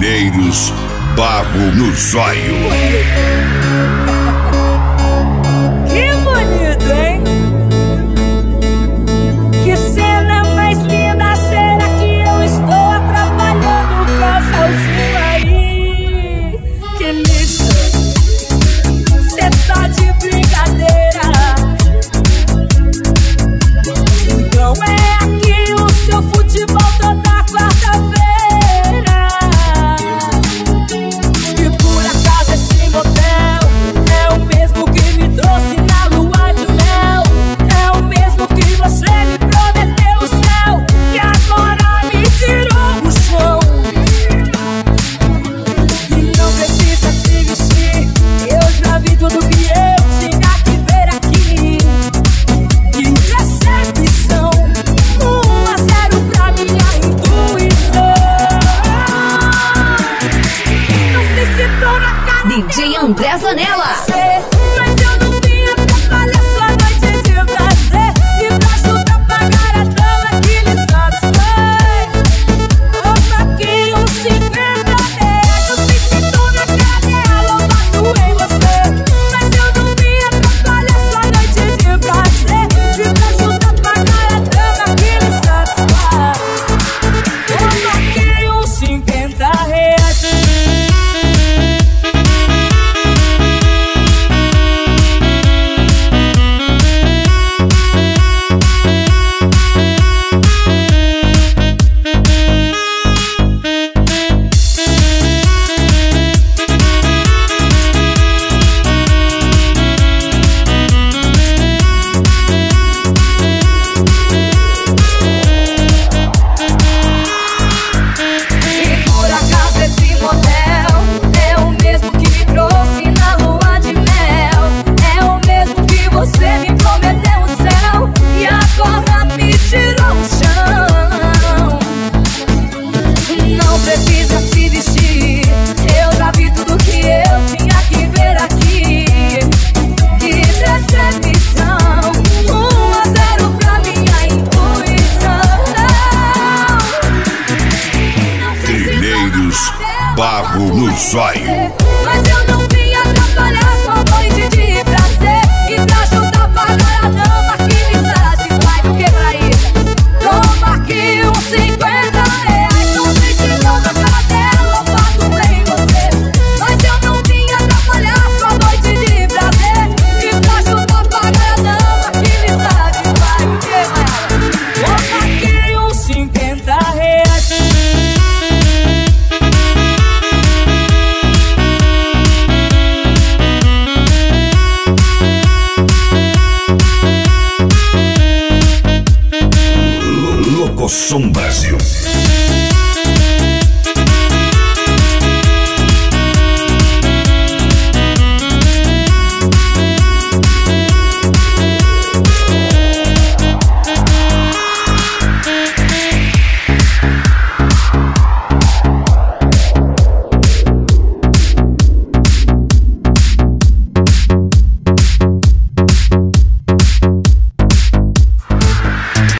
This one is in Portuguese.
Mineiros, barro no zóio. Que bonito, hein? Que cena mais linda, será que eu estou atrapalhando o casalzinho aí? Que lindo, cê tá de brincadeira. Então é aqui o seu futebol toda quarta-feira. E por acaso esse motel é o mesmo que me trouxe na lua de mel. É o mesmo que você me prometeu o céu e agora me tirou do chão. E não precisa se vestir, eu já vi tudo que eu tinha que ver aqui. Que decepção, 1-0 pra minha intuição. Não sei se tô na cara DJ André Zanella. mas eu não vim atrapalhar sua noite de prazer e pra ajudar a pagar a dama que lhe satisfaz. Opa, que uns R$50. Não sei se tô na cara dela ou bato em você, mas eu não vim atrapalhar sua noite de prazer e pra ajudar a pagar a dama que lhe satisfaz. Opa, que uns R$50. E por acaso esse motel é o mesmo que me trouxe na lua de mel. É o mesmo que você me prometeu o céu e agora me tirou o chão. Não precisa se vestir, eu já vi tudo que eu tinha que ver aqui. Que decepção, 1-0 pra minha intuição. Mineiros, barro no zóio. Mas eu não vim atrapalhar sua noite de prazer e pra ajudar a pagar a dama que me satisfaz. O que pra isso? Toma aqui uns R$50. Não sei se tô na cara dela ou bato em você, mas eu não vim atrapalhar sua noite de prazer e pra ajudar a pagar a dama que me satisfaz. O que mais? Toma aqui uns R$50. Locosom Brasil.